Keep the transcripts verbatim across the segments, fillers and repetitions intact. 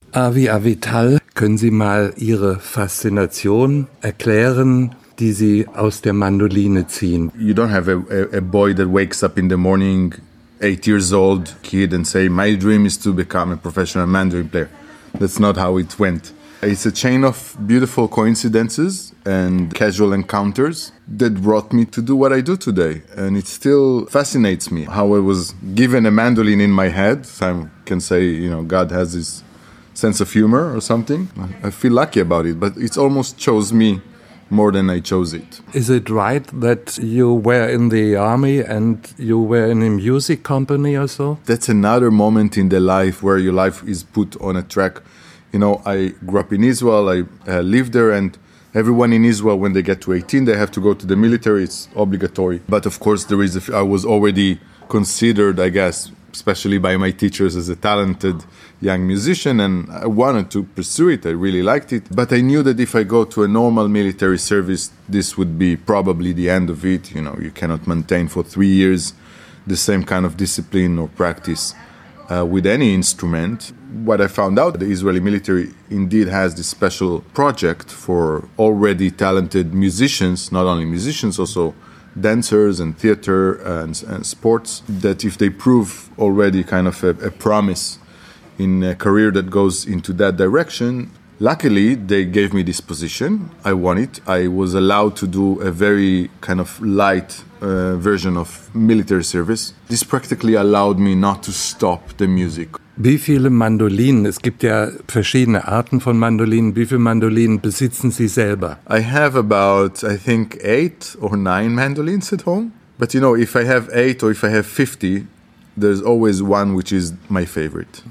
Avi Avital, können Sie mal Ihre Faszination erklären, die Sie aus der Mandoline ziehen? You don't have a, a, a boy that wakes up in the morning, eight years old kid, and say, my dream is to become a professional mandolin player. That's not how it went. It's a chain of beautiful coincidences and casual encounters that brought me to do what I do today. And it still fascinates me how I was given a mandolin in my head. Some can say, you know, God has this sense of humor or something. I feel lucky about it, but it's almost chose me more than I chose it. Is it right that you were in the army and you were in a music company or so? That's another moment in the life where your life is put on a track. You know, I grew up in Israel, I uh, lived there, and everyone in Israel, when they get to eighteen, they have to go to the military. It's obligatory. But of course, there is. A, I was already considered, I guess, especially by my teachers, as a talented young musician, and I wanted to pursue it. I really liked it. But I knew that if I go to a normal military service, this would be probably the end of it. You know, you cannot maintain for three years the same kind of discipline or practice uh, with any instrument. What I found out, the Israeli military indeed has this special project for already talented musicians, not only musicians, also dancers and theater and, and sports, that if they prove already kind of a, a promise in a career that goes into that direction, luckily they gave me this position. I won it. I was allowed to do a very kind of light uh, version of military service. This practically allowed me not to stop the music. Wie viele Mandolinen, es gibt ja verschiedene Arten von Mandolinen, wie viele Mandolinen besitzen Sie selber? I have about, I think, eight or nine mandolins at home. But you know, if I have eight or if I have fifty, there's always one which is my favorite.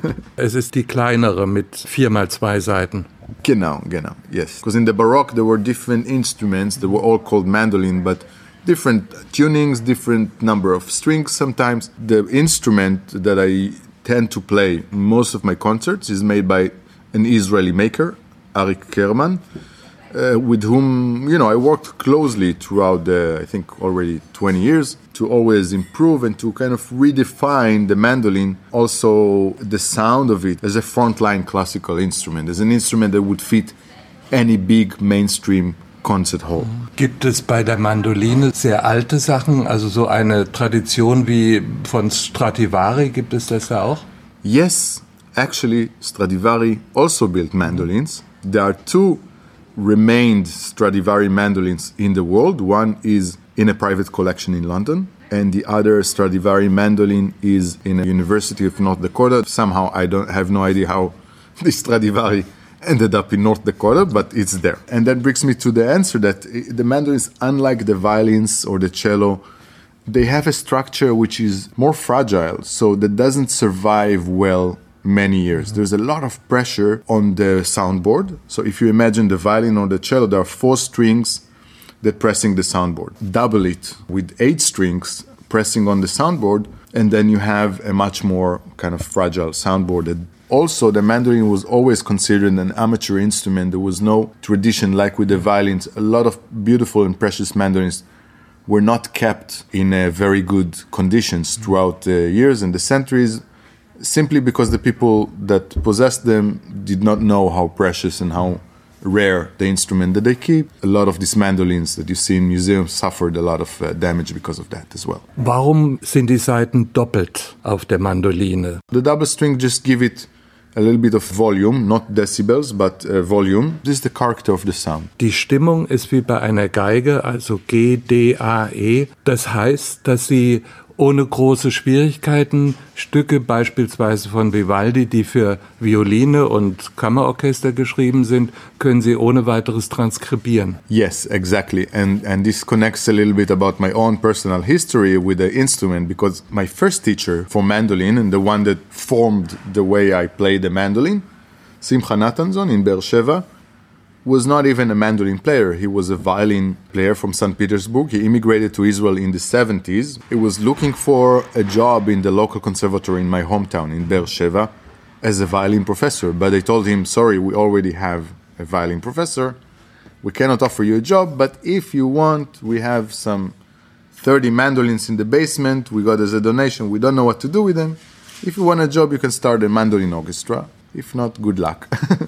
Es ist die kleinere mit vier mal zwei Seiten. Genau, genau, yes. Because in the Baroque there were different instruments that were all called mandolin, but different tunings, different number of strings sometimes. The instrument that I tend to play most of my concerts is made by an Israeli maker, Arik Kerman, uh, with whom, you know, I worked closely throughout the, I think, already twenty years to always improve and to kind of redefine the mandolin, also the sound of it as a frontline classical instrument, as an instrument that would fit any big mainstream concert hall. Gibt es bei der Mandoline sehr alte Sachen, also so eine Tradition wie von Stradivari, gibt es das da auch? Yes, actually Stradivari also built mandolins. There are two remained Stradivari mandolins in the world. One is in a private collection in London, and the other Stradivari mandolin is in a University of North Dakota. Somehow I don't have no idea how the Stradivari ended up in North Dakota, but it's there. And that brings me to the answer that the mandolins, unlike the violins or the cello, they have a structure which is more fragile, so that doesn't survive well many years. There's a lot of pressure on the soundboard. So if you imagine the violin or the cello, there are four strings that pressing the soundboard. Double it with eight strings pressing on the soundboard, and then you have a much more kind of fragile soundboard. That also, the mandolin was always considered an amateur instrument. There was no tradition like with the violins. A lot of beautiful and precious mandolins were not kept in uh, very good conditions throughout the years and the centuries, simply because the people that possessed them did not know how precious and how rare the instrument that they keep. A lot of these mandolins that you see in museums suffered a lot of uh, damage because of that as well. Warum sind die Saiten doppelt auf der Mandoline? The double string just give it a little bit of volume, not decibels, but uh, volume. This is the character of the sound. Die Stimmung ist wie bei einer Geige, also G, D, A, E. Das heißt, dass sie ohne große Schwierigkeiten Stücke beispielsweise von Vivaldi, die für Violine und Kammerorchester geschrieben sind, können Sie ohne weiteres transkribieren. Yes, exactly. And and this connects a little bit about my own personal history with the instrument, because my first teacher for mandolin and the one that formed the way I play the mandolin, Simcha Natanson in Be'er Sheva, was not even a mandolin player. He was a violin player from Saint Petersburg. He immigrated to Israel in the seventies. He was looking for a job in the local conservatory in my hometown in Be'er Sheva as a violin professor. But they told him, sorry, we already have a violin professor. We cannot offer you a job, but if you want, we have some thirty mandolins in the basement. We got as a donation. We don't know what to do with them. If you want a job, you can start a mandolin orchestra. If not, good luck.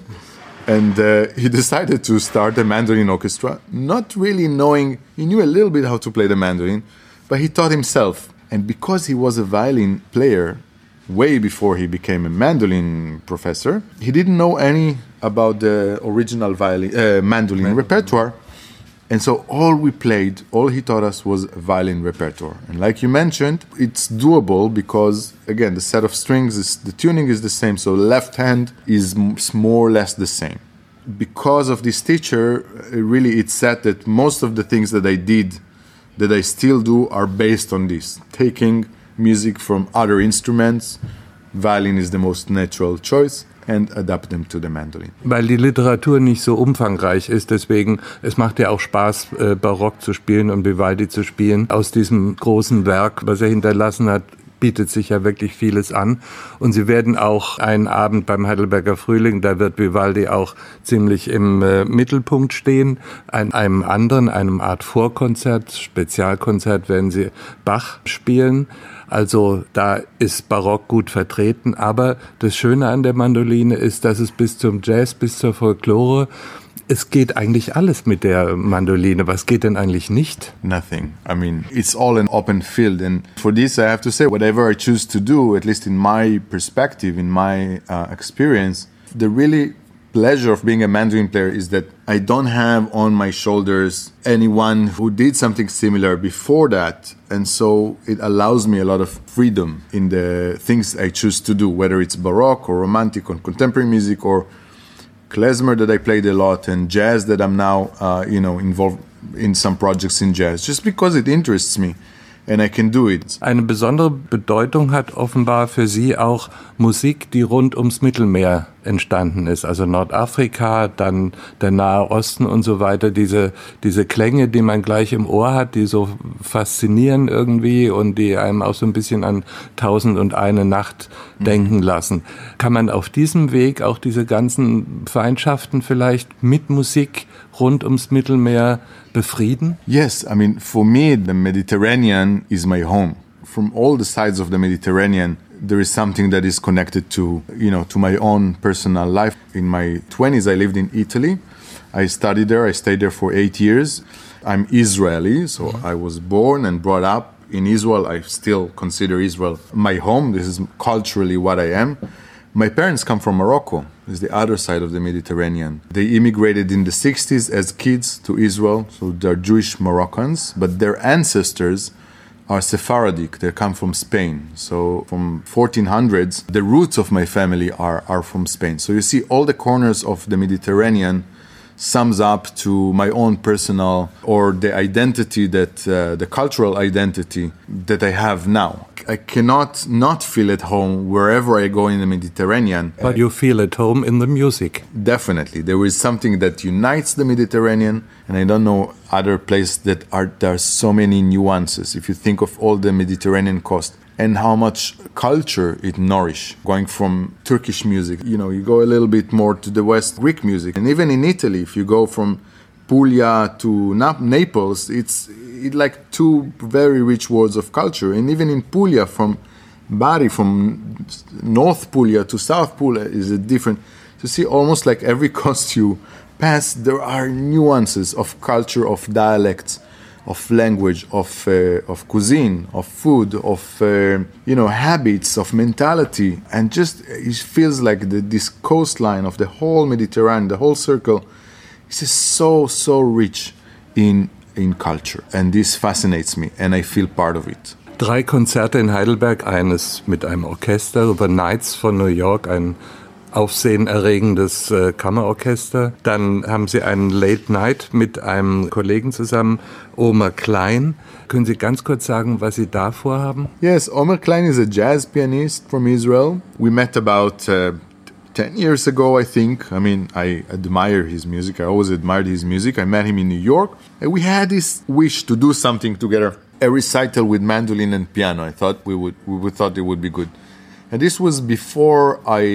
And uh, he decided to start a mandolin orchestra, not really knowing, he knew a little bit how to play the mandolin, but he taught himself. And because he was a violin player way before he became a mandolin professor, he didn't know any about the original violin, uh, mandolin Man- repertoire. And so all we played, all he taught us was violin repertoire. And like you mentioned, it's doable because, again, the set of strings, is, the tuning is the same. So left hand is more or less the same. Because of this teacher, really it's said that most of the things that I did, that I still do, are based on this. Taking music from other instruments, violin is the most natural choice, and adapt them to the mandolin. Weil die Literatur nicht so umfangreich ist, deswegen, es macht ja auch Spaß, äh, Barock zu spielen und Vivaldi zu spielen. Aus diesem großen Werk, was er hinterlassen hat, bietet sich ja wirklich vieles an. Und Sie werden auch einen Abend beim Heidelberger Frühling, da wird Vivaldi auch ziemlich im äh, Mittelpunkt stehen. An einem anderen, einem Art Vorkonzert, Spezialkonzert werden Sie Bach spielen. Also da ist Barock gut vertreten. Aber das Schöne an der Mandoline ist, dass es bis zum Jazz, bis zur Folklore, es geht eigentlich alles mit der Mandoline. Was geht denn eigentlich nicht? Nothing. I mean, it's all an open field. And for this, I have to say, whatever I choose to do, at least in my perspective, in my uh, experience, the really pleasure of being a mandolin player is that I don't have on my shoulders anyone who did something similar before that. And so it allows me a lot of freedom in the things I choose to do, whether it's Baroque or Romantic or contemporary music or klezmer that I played a lot and jazz that I'm now, uh, you know, involved in some projects in jazz, just because it interests me. And I can do it. Eine besondere Bedeutung hat offenbar für Sie auch Musik, die rund ums Mittelmeer entstanden ist. Also Nordafrika, dann der Nahe Osten und so weiter. Diese, diese Klänge, die man gleich im Ohr hat, die so faszinieren irgendwie und die einem auch so ein bisschen an Tausend und eine Nacht mhm. denken lassen. Kann man auf diesem Weg auch diese ganzen Feindschaften vielleicht mit Musik rund ums Mittelmeer befrieden? Yes, I mean, for me, the Mediterranean is my home. From all the sides of the Mediterranean, there is something that is connected to, you know, to my own personal life. In my twenties, I lived in Italy. I studied there. I stayed there for eight years. I'm Israeli, so mm-hmm. I was born and brought up in Israel. I still consider Israel my home. This is culturally what I am. My parents come from Morocco. It's the other side of the Mediterranean. They immigrated in the sixties as kids to Israel, so they're Jewish Moroccans, but their ancestors are Sephardic. They come from Spain. So from fourteen hundreds, the roots of my family are, are from Spain. So you see all the corners of the Mediterranean sums up to my own personal, or the identity that, uh, the cultural identity that I have now. I cannot not feel at home wherever I go in the Mediterranean. But you feel at home in the music. Definitely. There is something that unites the Mediterranean, and I don't know other places that are, there are so many nuances. If you think of all the Mediterranean coast and how much culture it nourishes, going from Turkish music, you know, you go a little bit more to the West, Greek music. And even in Italy, if you go from Puglia to Nap- Naples, it's it like two very rich worlds of culture. And even in Puglia, from Bari, from North Puglia to South Puglia, is a different. You see, almost like every coast you pass, there are nuances of culture, of dialects, of language, of uh, of cuisine, of food, of uh, you know, habits, of mentality, and just it feels like the, this coastline of the whole Mediterranean, the whole circle, is just so so rich in in culture, and this fascinates me, and I feel part of it. Drei Konzerte in Heidelberg, eines mit einem Orchester, The Knights von New York, ein aufsehenerregendes äh, Kammerorchester. Dann haben Sie einen Late Night mit einem Kollegen zusammen, Omer Klein. Können Sie ganz kurz sagen, was Sie da vorhaben? Yes, Omer Klein is a jazz pianist from Israel. We met about uh, ten years ago, I think. I mean, I admire his music. I always admired his music. I met him in New York. And we had this wish to do something together. A recital with mandolin and piano. I thought we would, we would thought it would be good. And this was before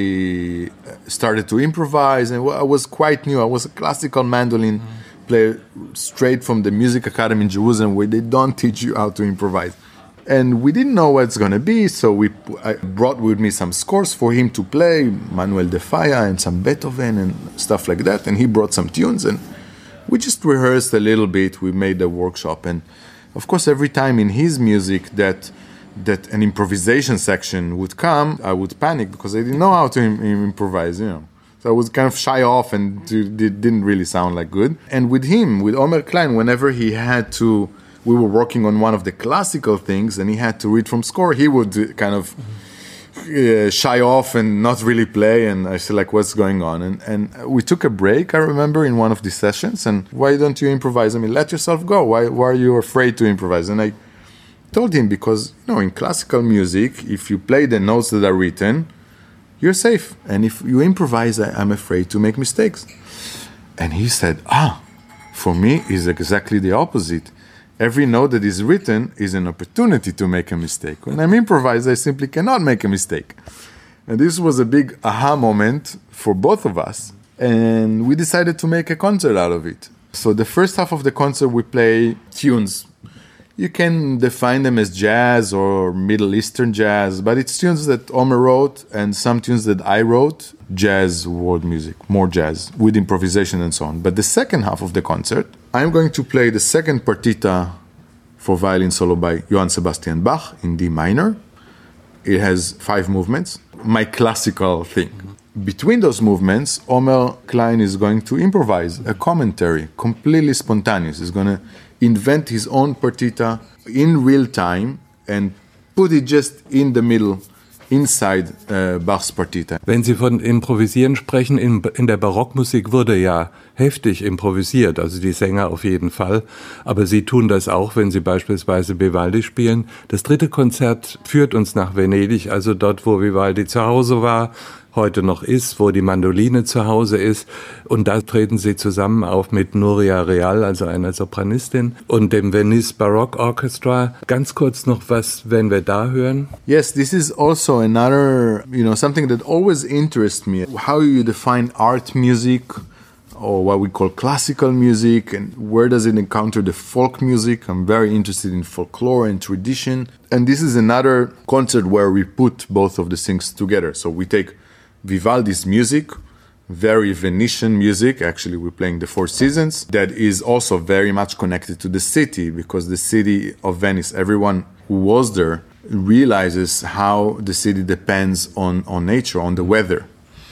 I started to improvise, and I was quite new. I was a classical mandolin mm. player straight from the Music Academy in Jerusalem, where they don't teach you how to improvise. And we didn't know what it's going to be, so we I brought with me some scores for him to play, Manuel de Falla and some Beethoven and stuff like that. And he brought some tunes, and we just rehearsed a little bit. We made a workshop. And of course, every time in his music that that an improvisation section would come, I would panic because I didn't know how to im- improvise, you know. So I was kind of shy off and it didn't really sound like good. And with him, with Omer Klein, whenever he had to, we were working on one of the classical things and he had to read from score, he would kind of uh, shy off and not really play. And I said, like, what's going on? And, and we took a break, I remember, in one of these sessions. And why don't you improvise? I mean, let yourself go. Why, why are you afraid to improvise? And I told him, because, you know, in classical music, if you play the notes that are written, you're safe. And if you improvise, I, I'm afraid to make mistakes. And he said, ah, for me, it's exactly the opposite. Every note that is written is an opportunity to make a mistake. When I'm improvised, I simply cannot make a mistake. And this was a big aha moment for both of us. And we decided to make a concert out of it. So the first half of the concert, we play tunes. You can define them as jazz or Middle Eastern jazz, but it's tunes that Omer wrote and some tunes that I wrote, jazz, world music, more jazz, with improvisation and so on. But the second half of the concert, I'm going to play the second partita for violin solo by Johann Sebastian Bach in D minor. It has five movements, my classical thing. Between those movements, Omer Klein is going to improvise a commentary, completely spontaneous. He's going to invent his own partita in real time and put it just in the middle, inside uh, Bach's partita. Wenn Sie von Improvisieren sprechen, in, in der Barockmusik wurde ja heftig improvisiert, also die Sänger auf jeden Fall, aber Sie tun das auch, wenn Sie beispielsweise Vivaldi spielen. Das dritte Konzert führt uns nach Venedig, also dort, wo Vivaldi zu Hause war, heute noch ist, wo die Mandoline zu Hause ist. Und da treten sie zusammen auf mit Nuria Real, also einer Sopranistin, und dem Venice Baroque Orchestra. Ganz kurz noch was, wenn wir da hören. Yes, this is also another, you know, something that always interests me. How you define art music, or what we call classical music, and where does it encounter the folk music? I'm very interested in folklore and tradition. And this is another concert where we put both of the things together. So we take Vivaldi's music, very Venetian music. Actually, we're playing the Four Seasons. That is also very much connected to the city, because the city of Venice, everyone who was there realizes how the city depends on, on nature, on the weather,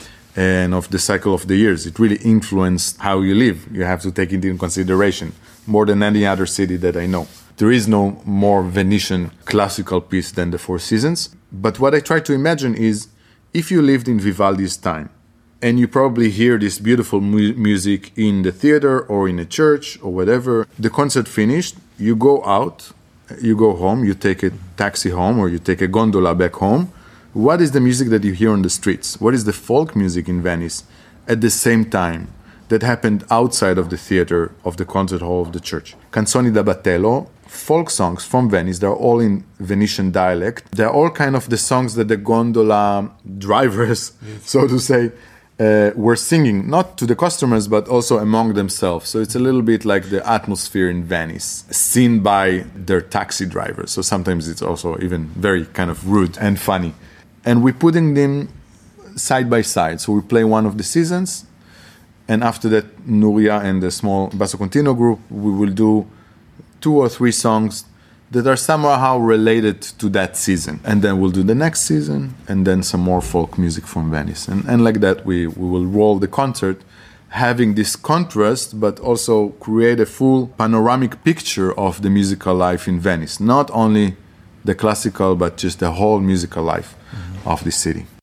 and of the cycle of the years. It really influenced how you live. You have to take it into consideration, more than any other city that I know. There is no more Venetian classical piece than the Four Seasons. But what I try to imagine is, if you lived in Vivaldi's time, and you probably hear this beautiful mu- music in the theater or in a church or whatever, the concert finished, you go out, you go home, you take a taxi home or you take a gondola back home. What is the music that you hear on the streets? What is the folk music in Venice at the same time that happened outside of the theater, of the concert hall of the church? Canzoni da battello, folk songs from Venice. They're all in Venetian dialect. They're all kind of the songs that the gondola drivers, yes, so to say, uh, were singing, not to the customers, but also among themselves. So it's a little bit like the atmosphere in Venice, seen by their taxi drivers. So sometimes it's also even very kind of rude and funny. And we're putting them side by side. So we play one of the seasons, and after that, Nuria and the small basso continuo group, we will do two or three songs that are somehow related to that season. And then we'll do the next season, and then some more folk music from Venice. And, and like that, we, we will roll the concert, having this contrast, but also create a full panoramic picture of the musical life in Venice. Not only the classical, but just the whole musical life, mm-hmm, of the city.